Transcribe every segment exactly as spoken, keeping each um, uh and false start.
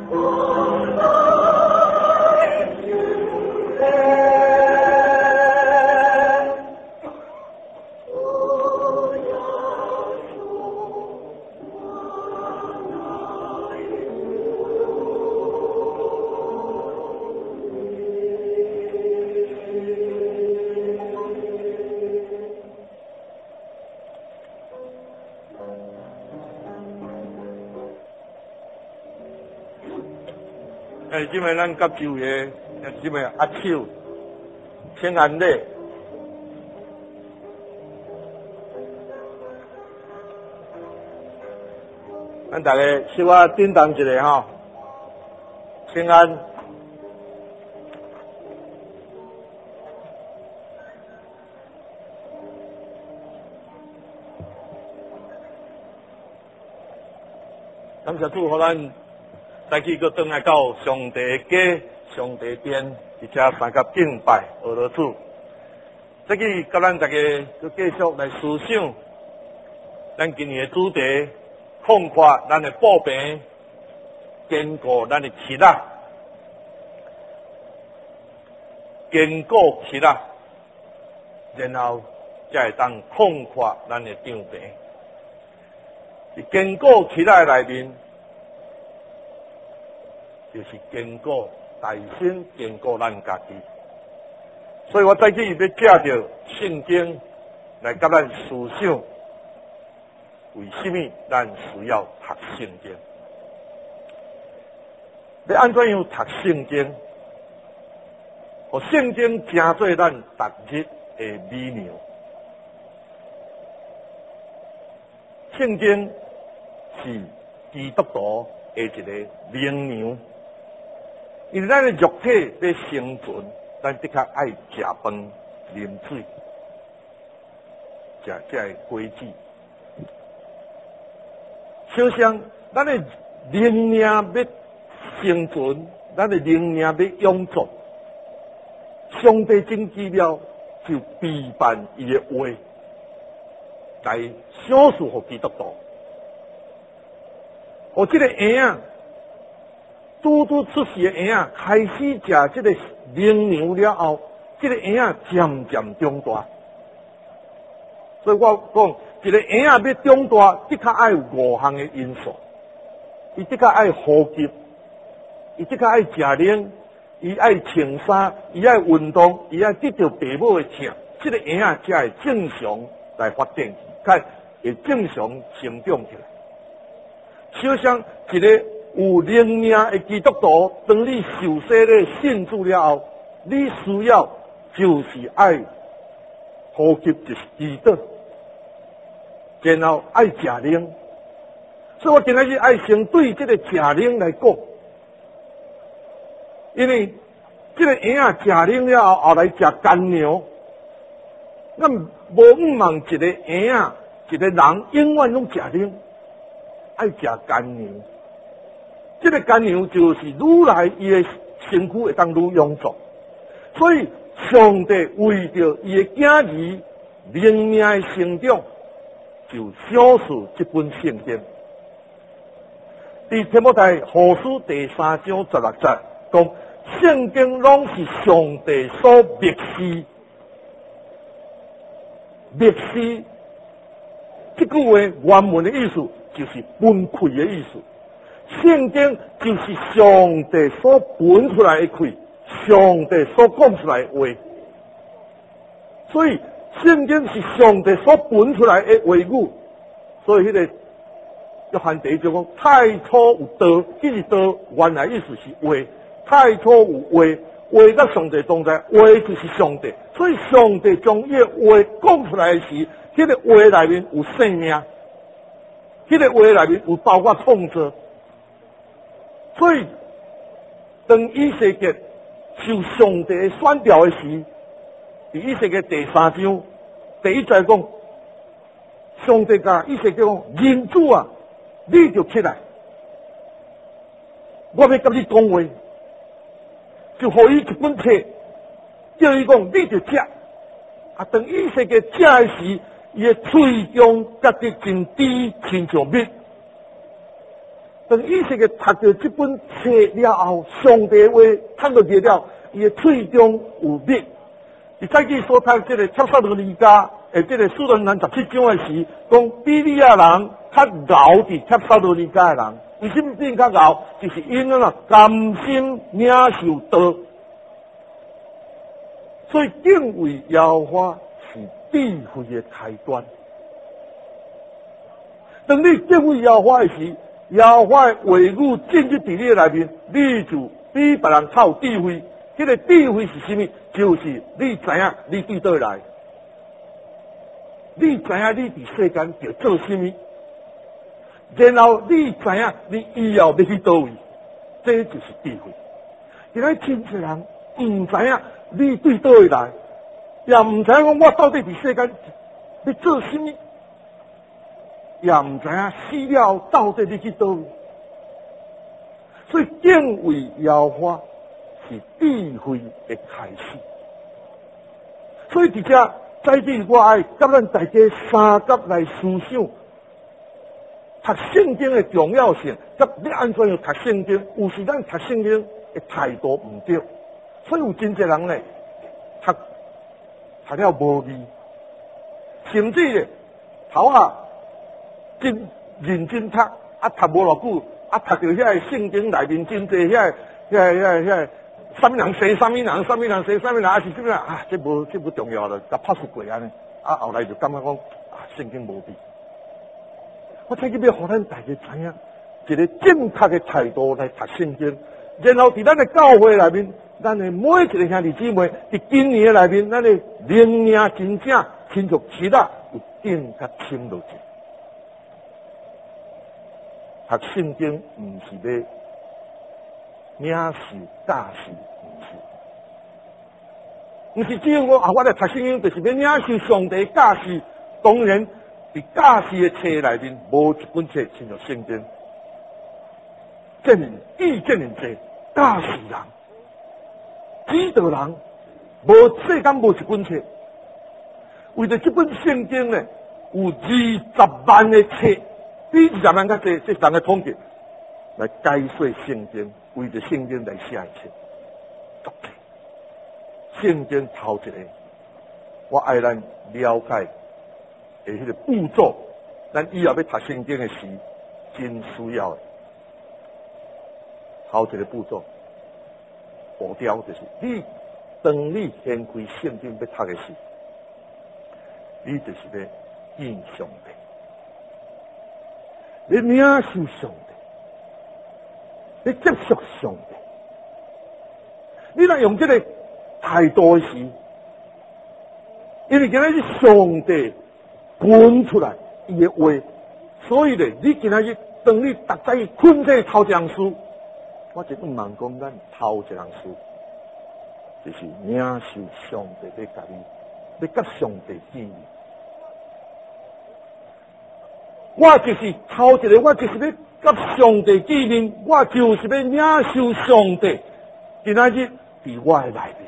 诶，即摆咱甲就业，即摆阿手请安礼，咱大家小可叮当一下吼，请安。感谢主，互咱再去搁转来到上帝的家、上帝殿，而且三甲敬拜俄罗主。再去甲咱大家搁继续来思想，咱今年的主题，扩阔咱的步兵，坚固咱的旗仔，坚固旗仔，然后才会当扩阔咱的场兵。伫坚固旗仔内面，就是坚固大身，坚固咱家己。所以我再去要借着圣经来甲咱思想，为什么咱需要读圣经？要安怎样读圣经？互圣经成做咱逐日的美妙。圣经是基督徒的一个灵粮，因为咱的肉体要生存，咱的确爱食饭、啉水，这这个规矩。就像咱的灵命要生存，咱的灵命要永存，上帝真奇妙，就陪伴伊的话来小事互基督徒。我这个婴仔，拄拄出世的婴仔，开始食这个灵粮了后，这个婴仔渐渐长大。所以我讲，一个婴仔要长大，的确爱有五项的因素。伊的确爱呼吸，伊的确爱食奶，伊爱穿衫，伊爱运动，伊爱得到父母的疼，这个婴仔才会正常来发展，才会正常成长起来。就像一个有灵命的基督徒，当你受洗咧信主了后，你需要就是爱呼吸，就是祈祷，然后爱食奶。所以我今仔日爱先对这个食奶来讲，因为这个婴仔食奶了后，后来食干粮，咱无唔望一个婴仔，一个人永远拢食奶。爱食干粮，这个干粮就是愈来伊的身躯会当愈臃肿，所以上帝为着伊的囝儿灵命的成长，就小示这本圣经。伫提摩太后书第三章十六节讲，圣经拢是上帝所默示，默示这句话原文的意思。就是分开的意思，圣经就是上帝所分出来的开，上帝所讲出来的话，所以圣经是上帝所分出来的话语，所以迄、那个约翰第一章讲太初有道，即是道，原来意思是话，太初有话，话甲上帝同在，话就是上帝，所以上帝将伊的话讲出来的时，迄、那个话内面有生命。迄个话内面有包括创造，所以当以色列受上帝的选调的时，伫以色列第三章第一节讲，上帝甲以色列讲：人子啊，你就起来，我要甲你讲话，就互伊一本册，叫伊讲你就食。啊，当以色列食的时，伊的喙中觉得真甜，亲像蜜。 当以色列读到这本册了后，上帝话看到入了，伊的喙中有蜜。伊再去所读这个帖撒罗尼迦，诶，这个使徒行传十七章的时，讲比利亚人较熬伫帖撒罗尼迦的人，为什么变较熬？就是因为啊甘心领受道，所以敬畏耶和华是智慧的开端。当你敬畏耶和华的时，耶和华的话语进入伫你的内面，你就比别人较有智慧。这个智慧是什么？就是你知影你对倒来，你知影你伫世间要做什么，然后你知影你以后要去倒位，这就是智慧。现在真侪人唔知影你对倒来，也唔知影讲我到底伫世间要做什么，也唔知影死了到底要去倒位。所以敬畏耶和华是智慧的开始。所以伫遮在这我爱甲咱大家三角来思想读圣经的重要性，甲你安怎样读圣经？有时咱读圣经的态度唔对，所以有真侪人呢读读了无味，甚至咧头啊真认真读，啊读无偌久，啊读到遐个圣经内面真侪遐个遐个遐个。什么人生什么人，什么人生什么人，还是什么人啊？这无这不重要了，甲拍出过安尼，啊后来就感觉讲啊，圣经无味。我再去要互咱大家知影，一个正确的态度来读圣经，然后伫咱的教会内面，咱的每一个兄弟姊妹，伫今年的内面，咱的灵命真正亲像其他有更较深落去。读圣经唔是要领受教示，唔是，唔是只有我啊！我来读圣经，就是要领受上帝教示。当然，伫教示的册内面，无一本册亲像圣经。证明意见人济，教示人、指导人，无世间无一本册。为着这本圣经呢，有二十万的册，比二十万较济，这是人的统计。来解说圣经，为着圣经来写一切。圣经头一个，我爱咱了解的迄个步骤，咱以后要读圣经的时，真需要的。头一个步骤，步调就是你当你掀开圣经要读的时，你就是要敬上帝，你领受上帝。你接受上帝，你若用这个态度时，因为今仔日上帝滚出来伊的话，所以咧，你今仔日当你逐早困在头一样书，我就不盲讲咱头一样书，就是领受上帝要甲你，要甲上帝见面。我就是头一个，我就是要。甲上帝见面，我就是要领受上帝。今仔日伫我的内面，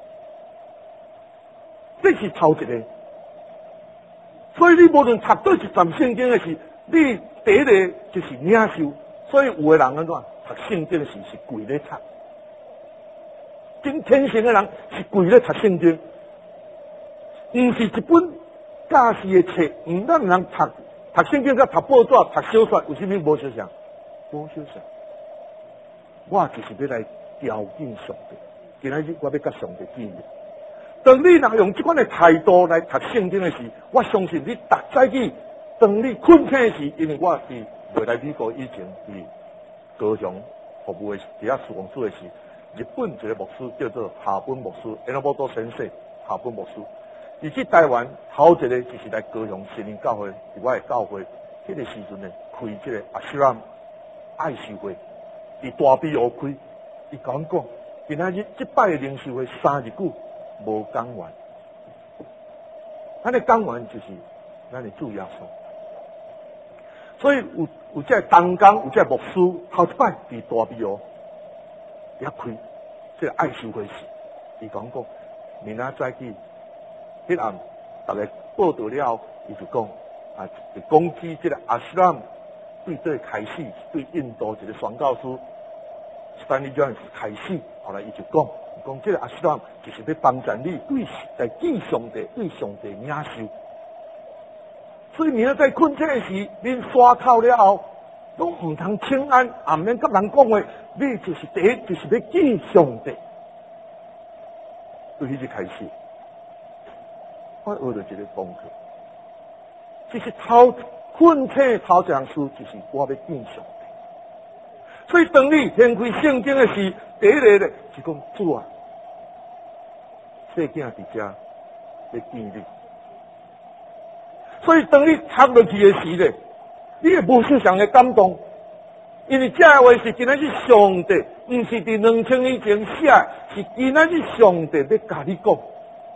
这是头一个。所以你无论读对一段圣经的时，你第一个就是领受。所以有的人安怎读圣经的时是跪咧读，真虔诚的人是跪咧读圣经，唔是一本教示的册，唔让人读。读圣经甲读报纸、读小说，有啥物无相像？无相像。我就是要来挑战上帝。今仔日我要甲上帝见面。当你若用这款的态度来读圣经的时，我相信你逐早起，当你困醒的时，因为我是未来美国以前是高雄服务的伫遐事工处的时，日本一个牧师叫做夏本牧师，因为我都先生夏本牧师。伊去台湾头一个就是来高雄新灵教会，伫我的教会，迄、那个时阵呢，开这个阿斯兰爱修会，伫大庇湖开。伊甲阮讲，今仔日即摆的灵修会三日久无讲完，咱的讲完就是咱的主耶稣。所以有有这东港有这牧师头一摆伫大庇湖遐开这个爱修会时，伊甲阮讲，明仔早起。迄暗，大家报道了后，伊就讲啊，就讲起这个阿斯兰对这开始，对印度一个宣教师 Stanley Jones 开始，后来伊就讲，讲这个阿斯兰就是要帮助你对在地上帝对上帝领受。所以你要在困这时，恁刷透了后，拢唔通轻安，也唔免甲人讲话，你就是第一，就是要记上帝。对迄日开始，我学到一个功课，就是头困醒头一项事，就是我要记上帝。所以当你掀开圣经的时，第一个咧是讲主啊，细囝伫遮要记你。所以当你读落去的时咧，你会无少上的感动，因为这个话是今仔日上帝，唔是伫两千年前写，是今仔日上帝要甲你讲。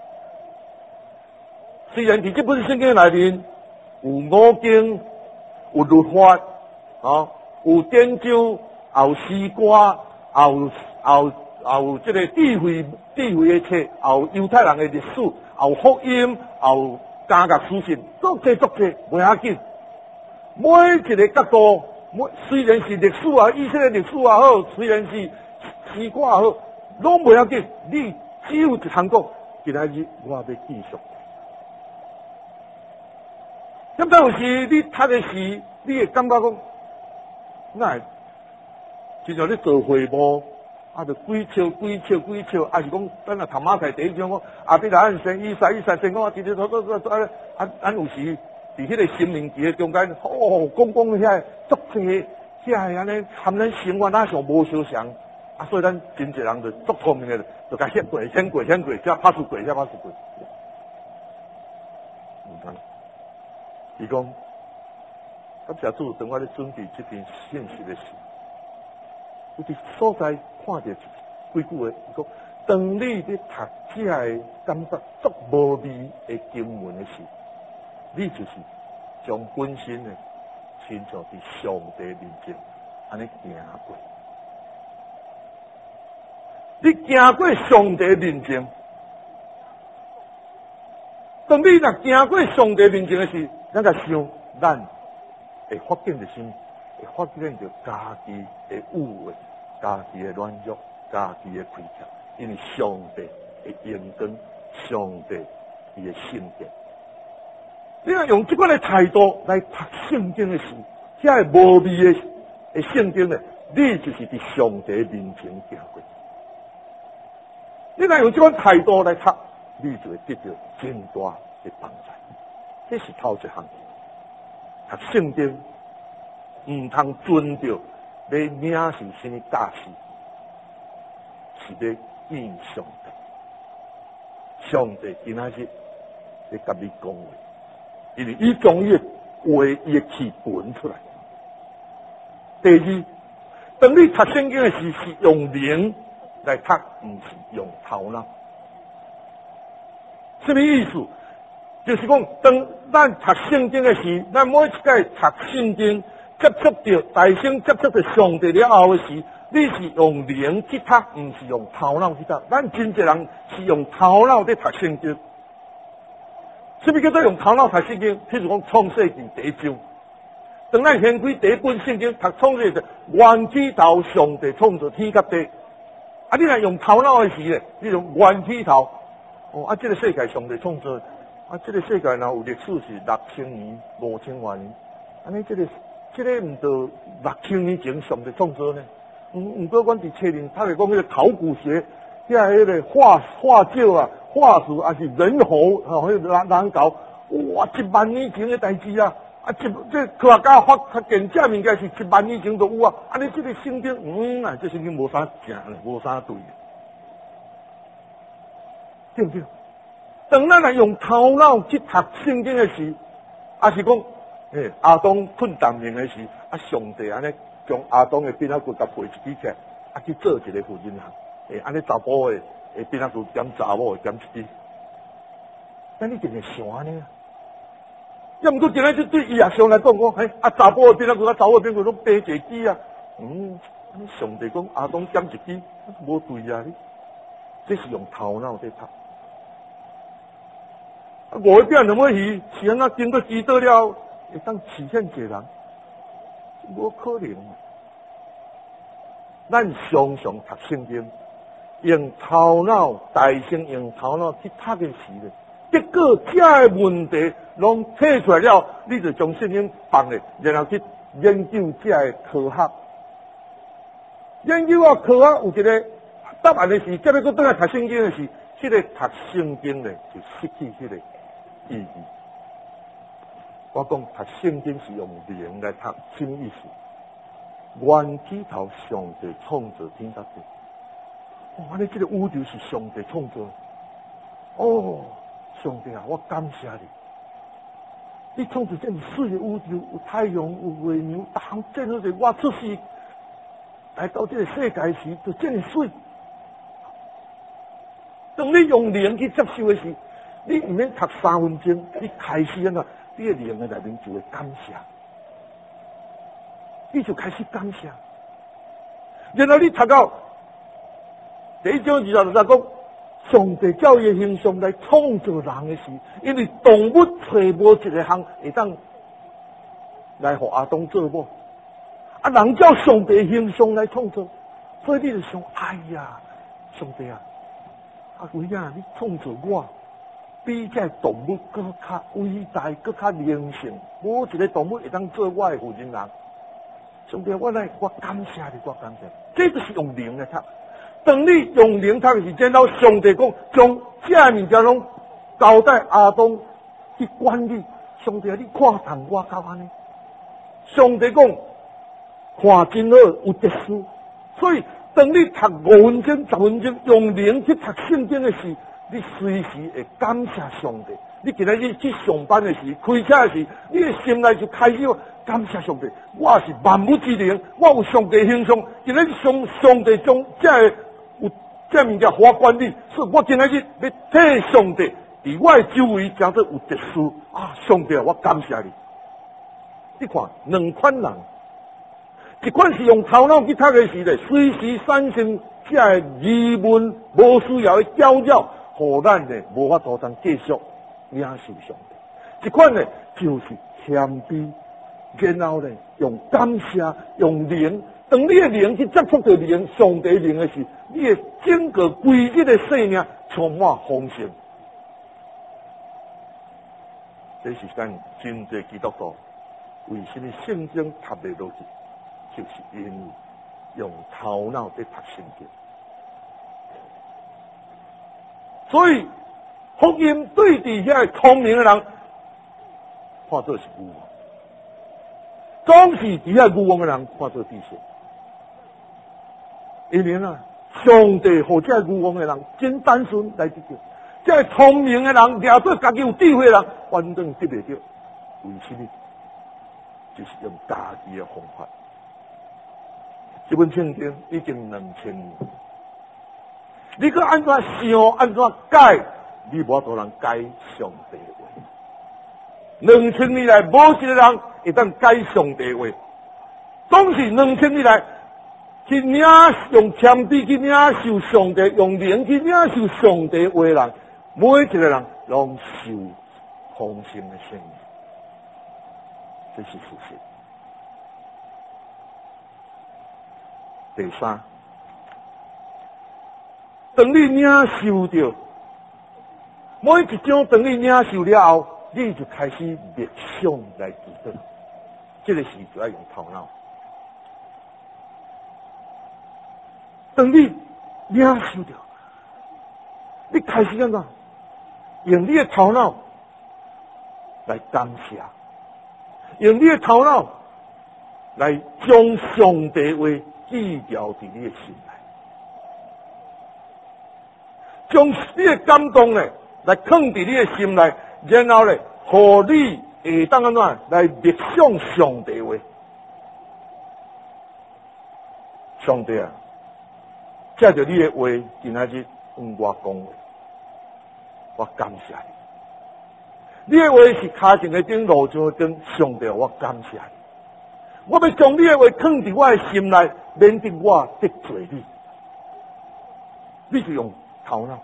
虽然伫这本圣经内面有五经、有律法，啊，有典章，也有诗歌，也有也有也有这个智慧智慧的册，也有犹太人的历史，也有福音，也有加甲书信，足济足济，袂要紧。每一个角度，每虽然是历史啊，以色列历史也好，虽然是诗歌也好，拢袂要紧。你只有一项讲，今仔日我要继续。咁但有时你读的时，你会感觉讲，那就像你做会务，啊，就几笑几笑几笑，啊是讲，咱若头马菜第一种讲，啊，比如按先一三一三先讲，啊，直直拖拖拖拖，啊，啊，有时伫迄个心灵期的中间，哦，讲讲遐足济，遐安尼含咱生活哪上无相像，啊，所以咱真济人就足聪明的，就甲先过先过先过，才拍出过才拍出过。唔通，伊讲，感谢主，等我咧准备这篇信息的时，有啲所在看到几句话，伊讲，当你咧读这个感觉足无味的经文的时，你就是将本身的亲像伫上帝面前安尼行过。你行过上帝面前，当你若行过上帝面前的时，咱甲想，咱会发现着什么？会发现着家己的污秽、家己的软弱、家己的亏欠，因为上帝的恩典，上帝伊的圣典。你若用这款的态度来读圣经的时，遐个无味的的圣经呢，你就是伫上帝面前行过。你若用这款态度来读，你就会得到真大的帮助。这是头一项。读圣经唔通遵着要领受什么大事，是要应上帝。上帝今仔日要甲你讲话。因为伊将伊的话、伊的气本出来。第二，当你读圣经的时，是用灵来读，唔是用头脑。什么意思？就是讲，当咱读圣经的时，咱每一届读圣经，接触到大声接触到上帝了后的时，你是用灵去读，唔是用头脑去读。咱真侪人是用头脑在读圣经。什么叫做用头脑读圣经？譬如讲创世纪第一章，当咱掀开第一本圣经读创世纪，原起头上帝创造天甲地。啊，你若用头脑的时咧，你用原起头，哦，啊，这个世界上帝创造，啊，这个世界若有历史是六千年、五千万年，安尼这个这个唔到六千年前上帝创造呢？唔唔过，阮伫确认，他来讲迄个考古学，遐迄个化化石啊。化石还是人猴，吼，迄个人人搞，哇，一万年前的代志啊！啊，这这科学家发发现这物件是一万年前就有啊！啊，你这个圣经，嗯啊，这圣经无啥正，无啥对，对不对？当咱来用头脑去读圣经的时，啊是讲，诶，亚当困当眠的时，啊，上帝安尼将亚当的鞭仔骨甲背一支起来，啊去做一个福音行，诶，安尼查甫的。会变啊，就减查某，减一支。但你真系想安尼啊？要唔过今仔日对医学上来讲，讲，嘿，啊查甫的变啊，佮查某的变佢拢平一支啊。嗯，上帝讲阿当减一支，无对啊！你这是用头脑在读。啊，五个变两尾鱼，是安那经过知道了，会当实现一个人。 无可能。咱常常读圣经，用头脑，大声用头脑去读的时咧，结果这个问题拢提出来了，你就将圣经放咧，然后去研究这个科学。研究啊科学有一个答案的时，接着佫倒来读圣经的时，这个读圣经咧就失去这个意义。我讲读圣经是用灵来读，什么意思？源起头上帝创造天甲地，哇！你这个宇宙是上帝创造。哦，上帝啊，我感谢你！你创造这么水的宇宙，有太阳，有月亮，逐项这好势，我出世来到这个世界时，就这么水。当你用灵去接受的时，你唔免读三分钟，你开始啊，你的灵的内面就会感谢。你就开始感谢，然后你读到第一章二十就讲，上帝照伊的形象来创造人的时，因为动物找无一个项会当来互阿当做某，啊，人照上帝的形象来创造，所以你就想，哎呀，上帝啊，啊为啊，你创造我，比这动物更较伟大，更较灵性，无一个动物会当做我的负责人。上帝，我来，我感谢你，我感谢你，这就是用灵来读。当你用灵读的时，然后上帝讲将这物件拢交代阿当去管理。上帝，你看同我到安尼。上帝讲看真好，有特殊。所以当你读五分钟、十分钟用灵去读圣经的时，你随时会感谢上帝。你今仔日去上班的时，开车的时，你的心内就开始感谢上帝。我是万物之灵，我有上帝形象。今仔日上上帝将这个有这物件我管理，所以我今仔日要替上帝伫我的周围讲做有特殊啊！上帝，我感谢你。你看两款人，一款是用头脑去读的时咧，随时产生这个疑问，无需要的搅扰，互咱呢无法度通继续领受上帝。一款呢就是谦卑，然后呢用感谢、用灵。当你的灵去接触到灵、上帝灵的时，你的整个规日的生命充满丰盛。这是咱真侪基督徒为什么圣经读不落去，就是因为用头脑在读圣经。所以福音对底下聪明的人看作是愚妄，总是底下愚妄的人看作智者。因为啊，上帝和这愚妄的人真单纯来得到，这聪明的人抓做家己有智慧的人，反正得不到。为什么？就是用家己的方法。这本圣经已经两千年，你搁按怎想，按怎改，你无多人改上帝的话。两千年来，无一个人会当改上帝的话，总是两千年来。去领用谦卑去领受上帝，用灵去领受上帝话的人，每一个人拢受丰盛的生命，这是事实。第三，当你领受着每一种，当你领受了后，你就开始默想来祈祷。这个时就要用头脑。当你领受着，你开始怎样？用你的头脑来感谢，用你的头脑来将上帝话记牢伫你的心内，将你的感动呢来放伫你的心内，然后呢，互你会当安怎来默想上帝话。上帝啊！借着你的话，今仔日跟我讲话，我感谢你。你的话是脚前的灯，路上的灯，上帝，我感谢你。我要将你的话放伫我的心内，免得我得罪你。你是用头脑，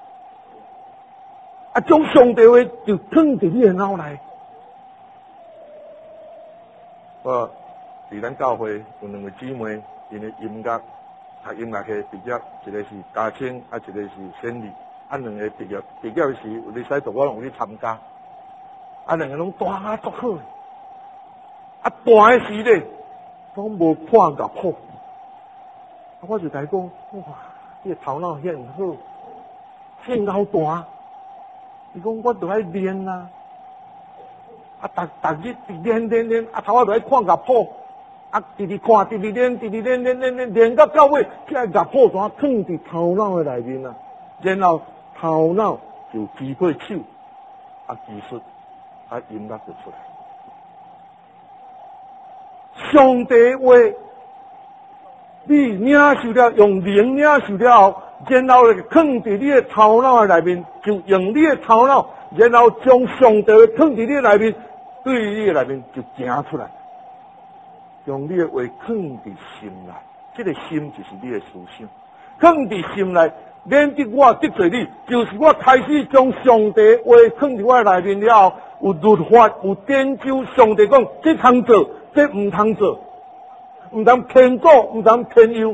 啊，将上帝话就放伫你的脑内。呃， 伫咱教会有两个姊妹，因为音乐读音乐系毕业，一个是嘉青，啊一个是仙女，啊两个毕业毕业时有咧使读，我拢有去参加，啊两个拢大啊足好，啊大诶时咧，拢无看甲破，啊我就甲伊讲，哇，你诶头脑遐好，遐够大，伊讲我著爱练啊。啊，逐逐日练练练，啊头仔就爱看甲破，啊直直看，直直练，直直练练练练练到到尾，才会甲破全藏伫头脑的内面啊。然后头脑就支配手，啊技术，啊音乐就出来。上帝话，你领受了，用灵领受了后，然后咧放伫你的头脑的内面，就用你的头脑。然后将上帝的放伫你内面，对你的内面就行出来。用你的话放伫心内，这个心就是你的思想。放伫心内，免得我得罪你，就是我开始将上帝话放伫我的内面了后，有律法，有典章，上帝讲这通做，这唔通做，唔通偏左，唔通偏右。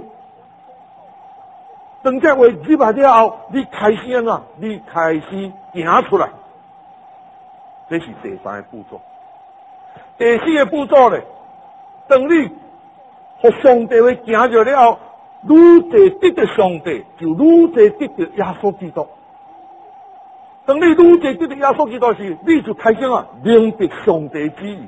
当这话入来了后，你开始安怎？你开始行出来。这是第三个步骤。第四个步骤咧，当你和上帝会行着了后，愈侪得着上帝，就愈侪得着耶稣基督。当你愈侪得着耶稣基督时，你就开始啊明白上帝旨意。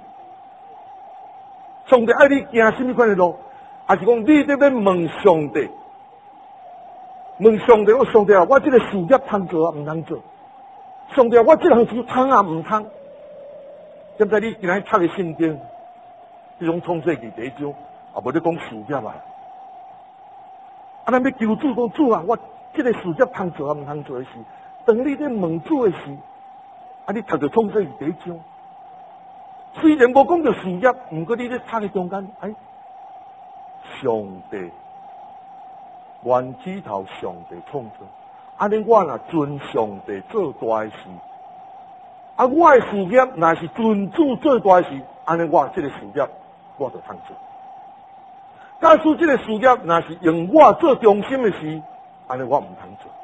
上帝爱你行什么款的路，还是讲你这边问上帝？问上帝，我上帝啊，我这个事业通做啊，唔通做？上帝啊，我这项事通啊，唔通？现在你今日读的圣经，这种创世纪第一章，也无咧讲事业啊。啊，咱要求主讲主啊，我这个事业通做啊，唔通做的事。当你咧问主的事，啊，你读着创世纪第一章，虽然无讲着事业，不过你咧读的中间，哎，上帝。源起头上帝创造，安尼我若遵上帝做大事，啊，我的事业若是遵主做大事，安尼我这个事业我就通做。假使这个事业若是用我做中心的事，安尼我唔通做。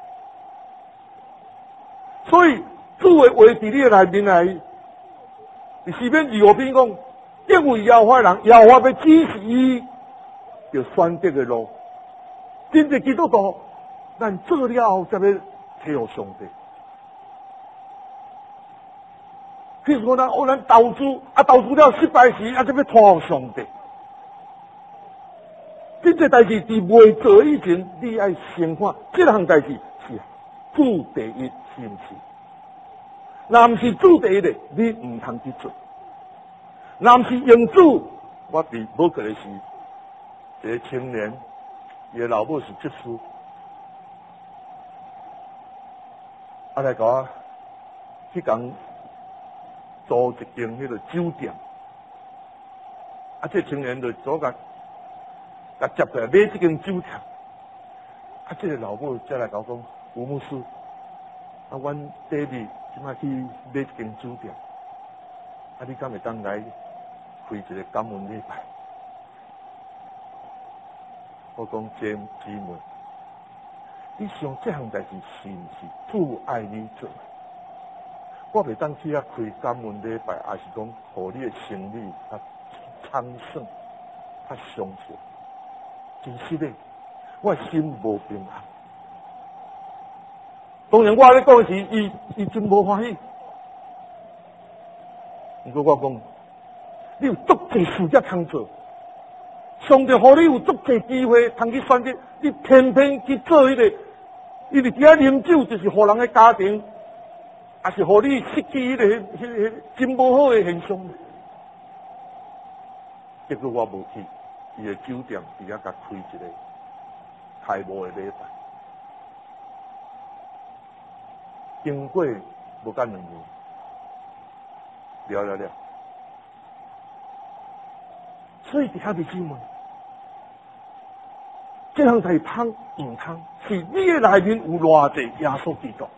所以主的话伫你的内面来，伫诗篇二五篇讲，因为耶和华人，耶和华要指示伊，就选择的路。真正基督徒，咱做了后才要体互上帝。譬如讲，咱哦，咱投资啊，投资了失败时，啊，才要托互上帝。这个代志伫未做以前，你爱先看这项代志是主第一，是毋是？若毋是主第一的，你唔通去做。若毋是用主，我伫某个的是一个青年。伊的老母是技师，啊来甲我去共租一间迄个酒店，啊这青年就左甲甲接过来买这间酒店，啊这个老母才来甲我讲，吴牧师，啊阮弟弟即摆去买一间酒店，啊你敢会当来开一个感恩礼拜？我讲姐姊妹，你想这项代志是毋是主爱你做？我袂当去遐开感恩礼拜，还是讲，互你的生意较昌盛、较丰盛。真实的，我心无平安。当然，我咧讲时，伊伊真无欢喜。不过我讲，你有足济事业通做。上帝互你有足济机会，通去选择，你偏偏去做迄、那个，伊伫遐啉酒，就是互人的家庭，也是互你失去迄、那个、迄、那个真无好的现象。结果我无去，伊的酒店伫遐甲开一个开幕的礼拜，经过无干两年，了了了。所以伫遐弟兄们，这项代通唔通，是你的内面有偌济耶稣基督，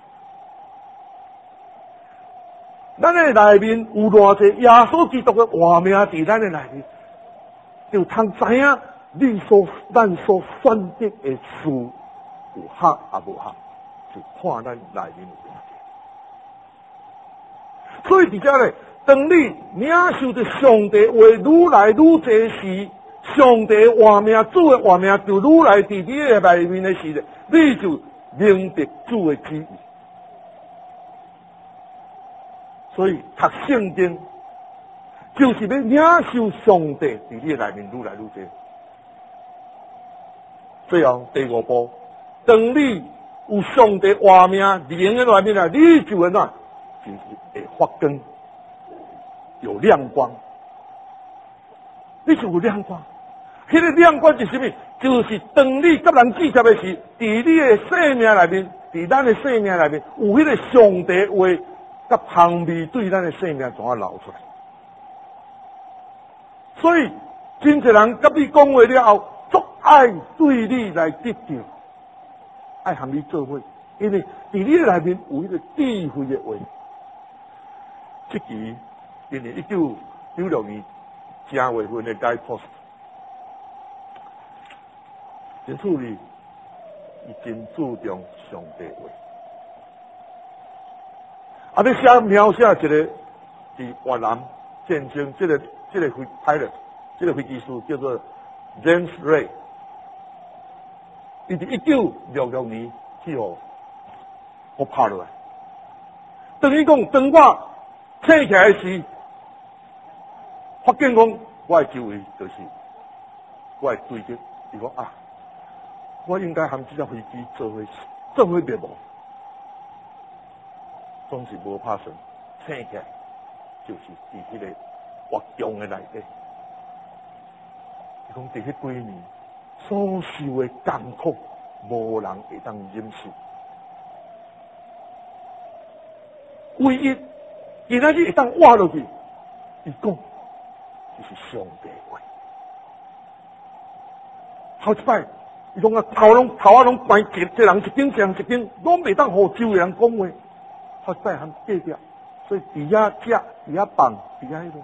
咱的内面有偌济耶稣基督的画面伫咱的内面， 就通知影你所咱所选择的事有合也无合，就看咱内面有问题。所以伫遮咧，当你领受着上帝话愈来愈多时，上帝话命主的话命就愈来伫你的内面的时，你就明白主的旨意。所以读圣经就是要领受上帝伫你的内面愈来愈多。最后第五步，当你有上帝话命灵的内面啊，你就会怎？就是会发光，有亮光。你就有亮光，迄、那个亮光是什么？就是当你甲人记接的时，伫你的生命内面，伫咱的生命内面，有迄个上帝话甲香味对咱的生命怎啊流出来。所以真侪人甲你讲话了后，足爱对你来得着，爱和你做伙，因为伫你内面有迄个智慧的话。这期因为一九九六年正月份的改 post， 真处理伊真注重上帝话。啊，你写描写一个伫越南战争，这个这个飞 pilot， 这个飞机师叫做 James Ray， 伊伫一九六六年去互我拍落来。等于讲，当我醒起来时，发现讲我的周围就是我的对敌。伊讲啊，我应该含这架飞机做伙做伙灭亡，总是无拍算。醒起来就是伫迄个活动的内底。伊讲伫迄几年所受的艰苦，无人会当忍受。唯一今仔日会当活落去，伊讲就是上帝话。头一摆，伊讲啊头拢头啊拢关一一人一间，一人一间，拢袂当互周围人讲话。头一摆含隔壁，所以伫遐食，伫遐放，伫遐迄个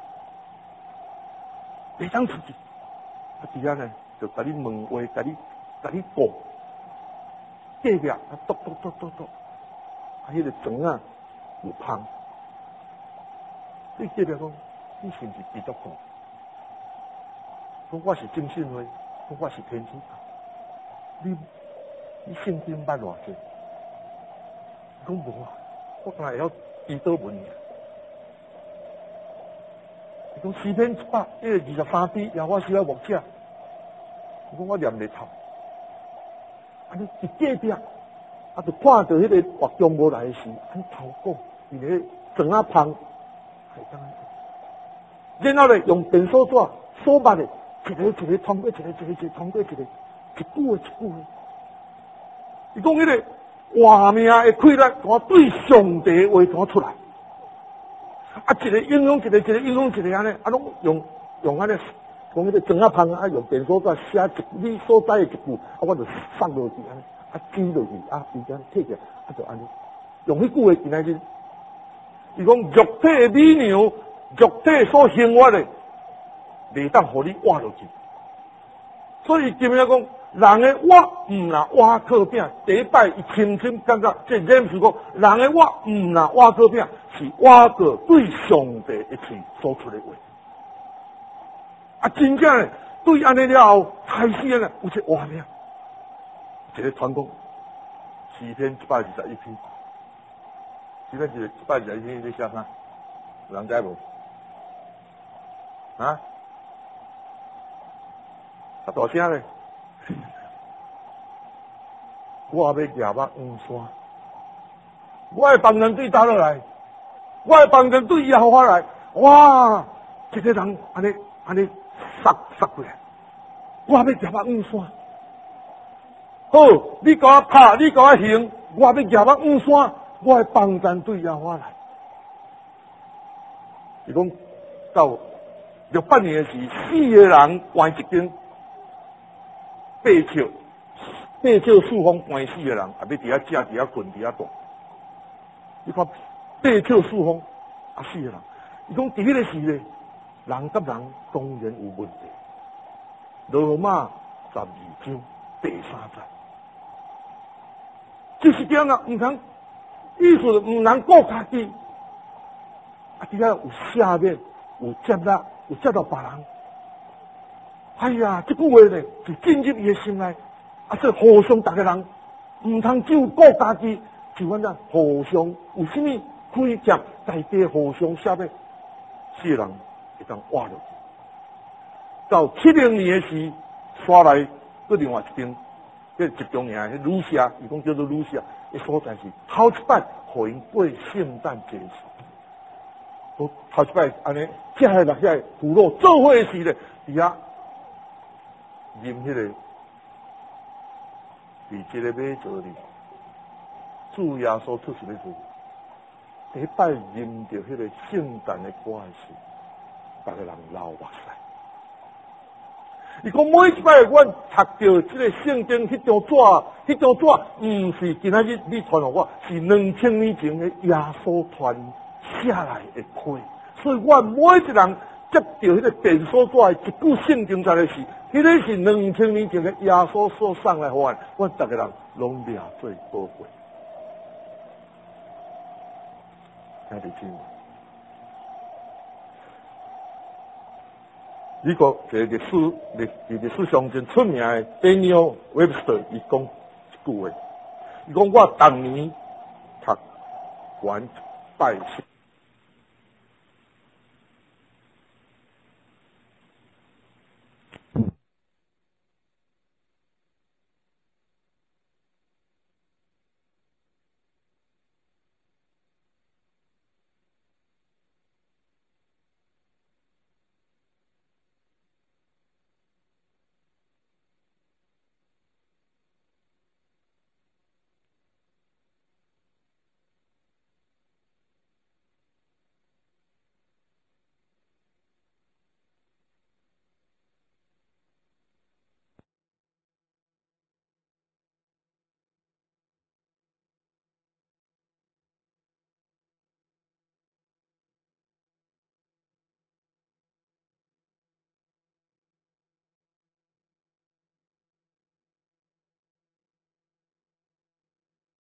袂当出去。啊，伫遐呢就甲你问话，甲你甲你讲，隔壁啊嘟嘟嘟嘟嘟，啊迄个床啊有芳。你隔壁讲，你是毋是基督徒？讲我是正信会，讲我是天主教。你你圣经捌偌济？讲无啊，我敢会晓祈祷文尔。伊讲诗篇一百一二十三篇，也我需要默写。伊讲我念袂透。啊，你伫隔壁，啊，就看到迄个活动无来时，安头讲，伊个床啊芳。然后咧，用便所纸锁密的，一个一个通过，一个一个一个通过，一个一句的一句的。伊讲迄个话命的开力，怎对上帝话怎出来？啊，一个影响一个，一个影响一个安尼，啊，拢用用安尼，讲迄个装啊芳啊，用便所纸写一你所知的一句，啊，我就放落去安尼，啊，记落去，啊，伊这样摕起来，啊，就安尼，用迄句话今仔日。伊讲肉体的美娘，肉体所生活的，袂当互你活落去。所以今日讲，人的活唔若活靠饼。第一摆伊深深感觉，即认识讲，人的活唔若活靠饼，是活靠对上帝一切所出的话。啊，真正的对安尼了后，开始咧有一个画面，一个传讲，诗篇一百二十一篇。今仔日一百二十一篇在写啥？有人知无？啊？啊大声咧！我要夹目黄山，我的帮人对打落来，我的帮人对耶和华来，哇！一个人安尼安尼杀杀过来，我要夹目黄山。好，你甲我拍，你甲我行，我要夹目黄山。我的帮人对耶和华来，伊讲到六八年的时，四个人关一间八尺，八尺四方关四个人，啊，要伫遐食，伫遐困，伫遐住。你看八尺四方啊，四个人。伊讲伫迄个时咧，人甲人当然有问题。 罗马十二章第三节，就是这样啊，唔通意思唔能顾家己，啊，底下有下面有接纳，有接到别人。哎呀，这句话呢，就进入伊的心内，啊，说互相大家人唔通只有顾家己，就反正互相有什么开接大家互相下面，世人会当活落去。到七零年的时，刷来搁另外一边，迄集中营，迄鲁西亚，伊讲叫做鲁西亚，迄所在是头一摆，互因过圣诞节时。我头一摆安尼，遮个六遐部落做伙时咧，伫遐啉迄个，伫即个马座里，主耶稣出世的时候，第一摆啉着迄个圣诞的歌时，逐个人流目屎。伊讲每一摆阮读到即个圣经迄张纸，迄张纸毋是今仔日你传互我，是两千年前的耶稣传写来的课。所以我每一人接到迄个电所纸的一句圣经出来时，迄个是两千年前的耶稣所送来互阮，阮逐个人拢掠做宝贵。兄弟姊妹，美国一个历史历历史上真出名的 Daniel Webster， 伊讲一句话，伊讲我当年读完拜圣。